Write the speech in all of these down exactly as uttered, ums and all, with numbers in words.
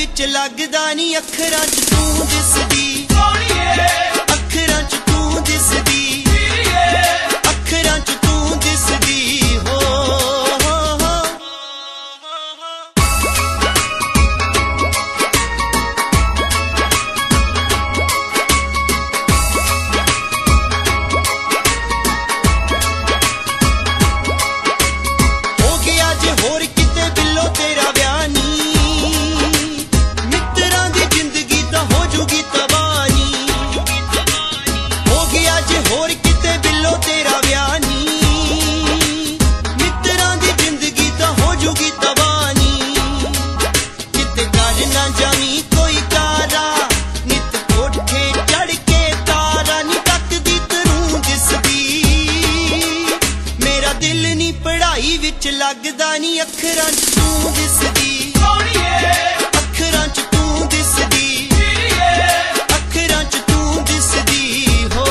विच लगदा नी अखरां च तू दिसदी अखरां च तू दिसदी अखरां च तू दिसदी हो लगदा नी अखरां च तू दिसदी अखरां च तू दिसदी अखरां च तू दिसदी हो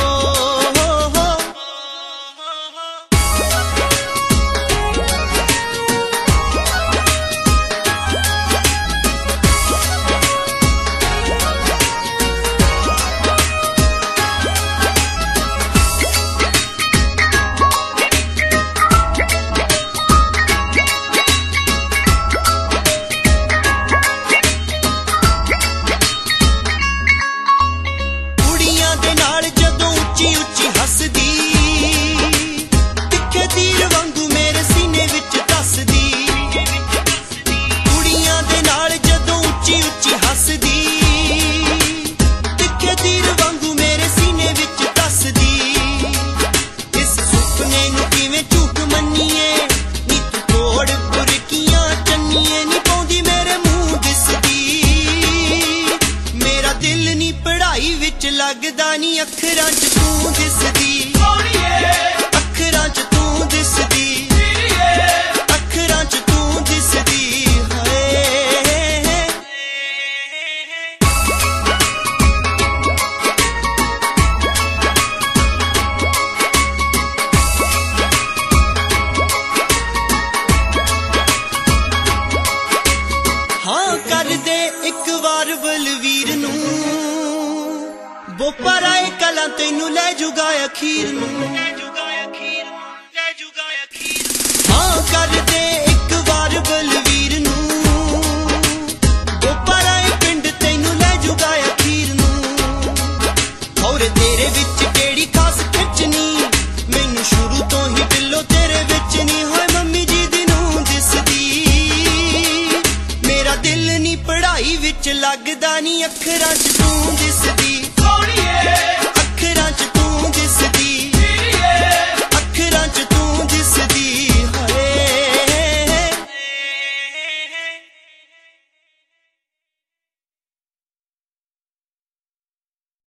लगदा नी अखरां च तू दिसदी अखरां च तू दिसदी अखरां च तू दिसदी हाँ कर दे एक बार बलवीर नू वो पर आए कला तेनू ले जुगा अखीर नू हाँ कर दे एक बार बलवीर नू वो पर आए पिंड तेनू ले जुगा अखीर नू और तेरे विच केड़ी खास खिचनी मैनू शुरू तो ही दिलों तेरे विच नी होए मम्मी जी दी नू दिसदी मेरा दिल नी पढ़ाई विच लगदा नी अखरां च तू दिसदी अखरां च तू दिसदी